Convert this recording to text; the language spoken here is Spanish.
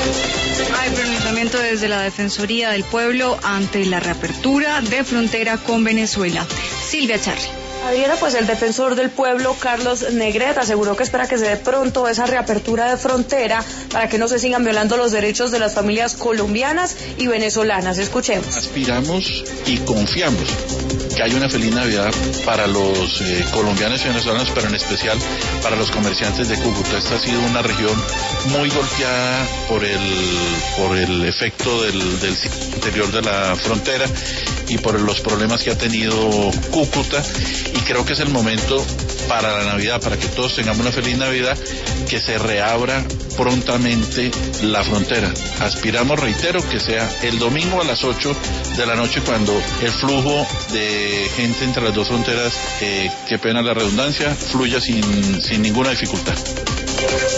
Hay pronunciamiento desde la Defensoría del Pueblo ante la reapertura de frontera con Venezuela. Silvia Charri. Adriana, pues el defensor del pueblo, Carlos Negret, aseguró que espera que se dé pronto esa reapertura de frontera para que no se sigan violando los derechos de las familias colombianas y venezolanas. Escuchemos. Aspiramos y confiamos que haya una feliz Navidad para los colombianos y venezolanos, pero en especial para los comerciantes de Cúcuta. Esta ha sido una región muy golpeada por el efecto del interior de la frontera y por los problemas que ha tenido Cúcuta, y creo que es el momento para la Navidad, para que todos tengamos una feliz Navidad, que se reabra prontamente la frontera. Aspiramos, reitero, que sea el domingo a las 8 de la noche cuando el flujo de gente entre las dos fronteras, qué pena la redundancia, fluya sin ninguna dificultad.